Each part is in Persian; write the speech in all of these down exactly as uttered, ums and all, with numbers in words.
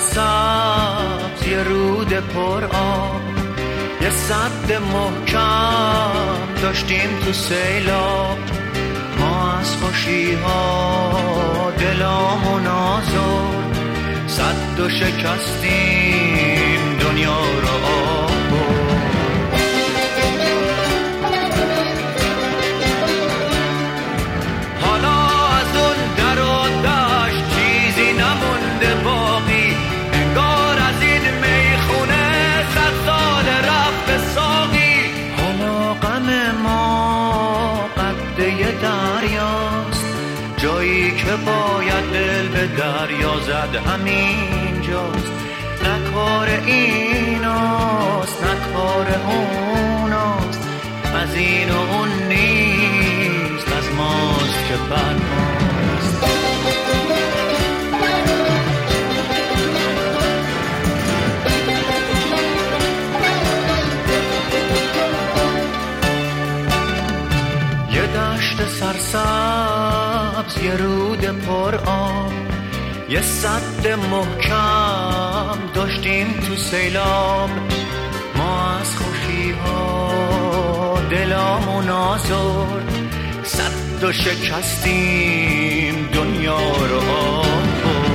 سرسبز یه رود پر آب، یه سد محکم داشتیم تو سیلاب. ما از خوشی ها دلامون آزرد، سد و شکستیم دنیا رو آب. جایی که باید دل به دریا زد همینجاست. نه کار ایناست نه کار اوناست، از این و اون نیست، از ماست که بر ماست. یه دشت سرسبز یه رود پر آب، یه سد محکم داشتیم تو سیلاب. ما از خوشی ها دلامون آزرد، سد و شکستیم دنیا رو آب.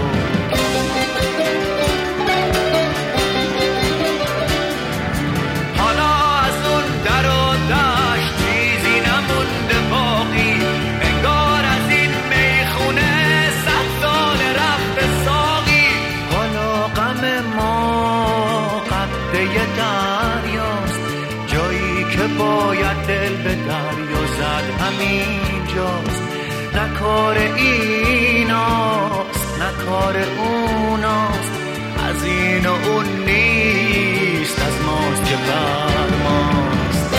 باید دل به دریا زد همینجاست. نه کار ایناست نه کار اوناست، از این و اون نیست، از ماست که بر ماست.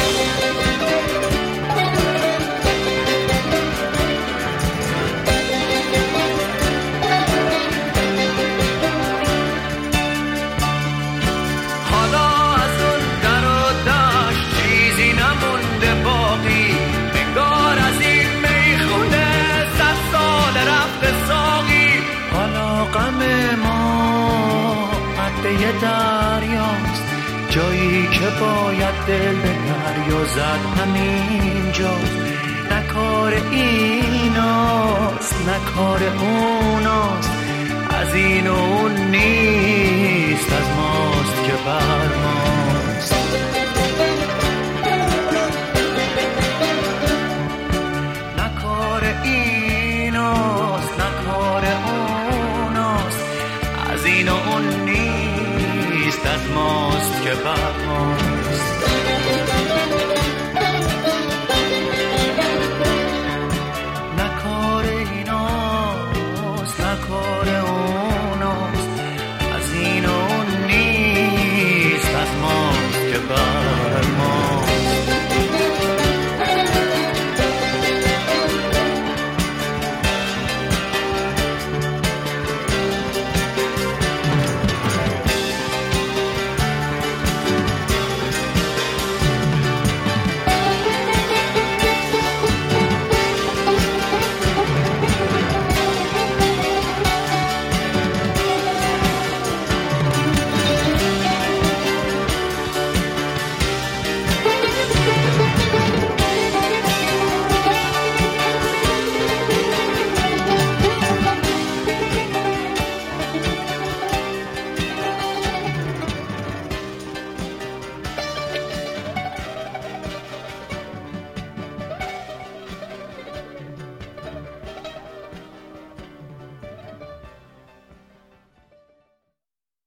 یه دریاست، جایی که باید دل به دریا زد همینجاست. نه کار ایناست نه کار اوناست، از این و اون نیست، از ماست که بر ماست. نه کار ایناست نه کار اوناست، از این و اون نیست، از ماست که بر ماست.